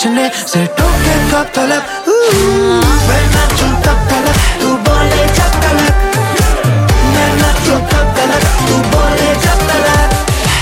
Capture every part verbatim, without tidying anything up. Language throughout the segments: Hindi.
नाचने से टोके कब तलक, मैं नाचूं तब तलक, तू बोले जब तलक, मैं नाचूं तब तलक, तू बोले जब तलक,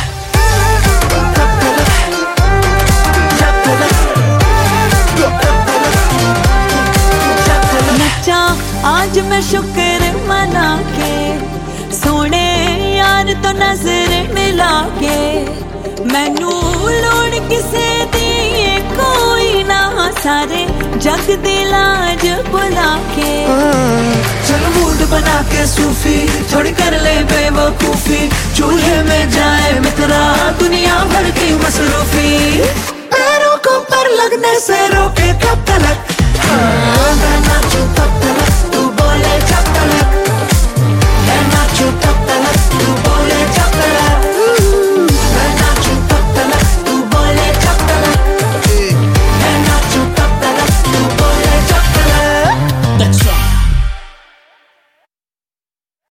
तब तलक, जब तलक, तब तलक, जब तलक। नचा आज मैं शुक्र मना के, सोने यार तो नजर मिला के, मैनू लोड़ किसे दी कोई ना, सारे जग दी लाज बुला के। चल मूड बना के सूफी, थोड़ी कर ले बेवकूफी, चूल्हे में जाए मित्रा दुनिया भर की मसरूफी, पैरों को पर लगने से रोके कब